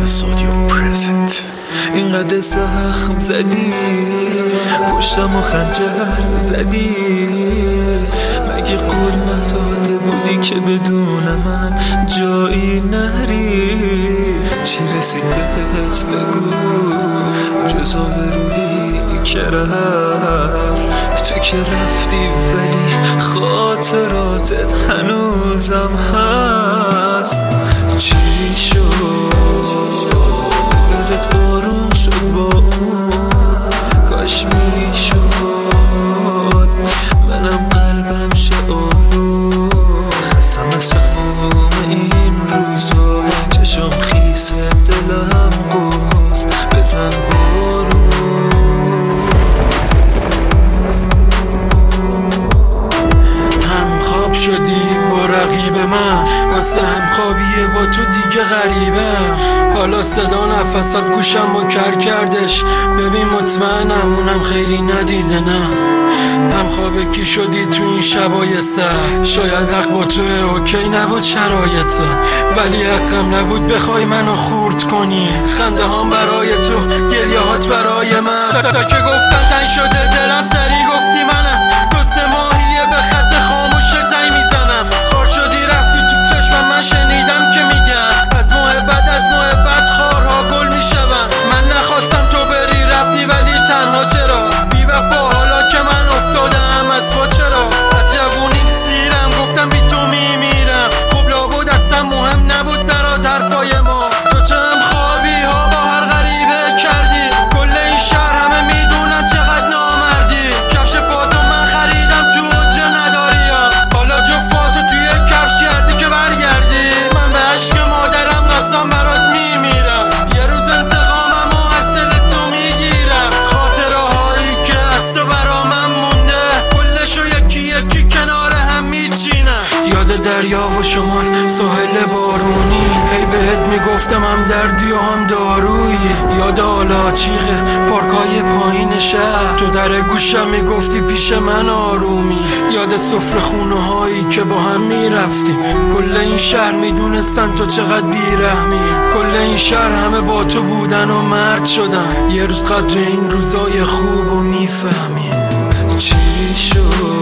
سودیو پرزنت. اینقدر زخم زدی پشتم و خنجر زدی، مگه قول نداده بودی که بدون من جایی نری؟ چی رسید بهت بگو جز آبرویی که رفت؟ تو که رفتی ولی خاطراتت هنوزم هست. چی شد دلت آروم شد با اون؟ کاش میشد منم قلبم شه آروم. خستم از تموم این روزا، چشم خیسه دلم بغض بزن بارون. هم خواب شدی با رقیب من، واسه هم خوابیه با تو دیگه غریبم. حالا صدا نفسات گوشم رو کر کردش، ببین مطمئنم اونم خیلی ندیده. نه هم خوابه کی شدی تو این شبای سر، شاید حق با توه، اوکی نبود شرایطه، ولی حقم نبود بخوای منو خورد کنی. خنده هام برای تو، گریه هات برای من، تا که گفتم تنگ شده دلم سری گفتی منم. 2-3 ماهیه به خط خاموش زنگ میزنم، خار شدی رفتی تو چشمم، من شنیدم که میگن از محبت خارها گل میشون. من نخواستم تو بری رفتی ولی تنها چرا بی وفا، حالا که من افتادم از پا چرا؟ از جوونیم سیرم گفتم بی تو میمیرم، خب لابد اصلا مهم نبود برات حرفای ما. تو چنم خوابی ها با هر غریبه کردی، کل این شهر همه میدونن چقدر نامردی. کفش پاتو من خریدم تو اوجه نداریم، حالا جفاتو توی کفش کردی که برگردی. من به عشق مادرم قسم برات میمیرم، یه روز انتقامم و از دل تو میگیرم. خاطره هایی که از تو برا من مونده، کلشو یکی یکی کنار هم میچینم. یاد دریا و شمال ساحل بارونی، هی بهت میگفتم هم دردی و هم دارویی. یاد آلاچیقه پارکای پایین شهر، تو در گوشم میگفتی پیش من آرومی. یاد سفره خونه هایی که با هم میرفتیم، کل این شهر میدونستن تو چقدر بیرحمی. کل این شهر همه با تو بودن و مرد شدن، یه روز قدر این روزای خوب و میفهمی. چی شد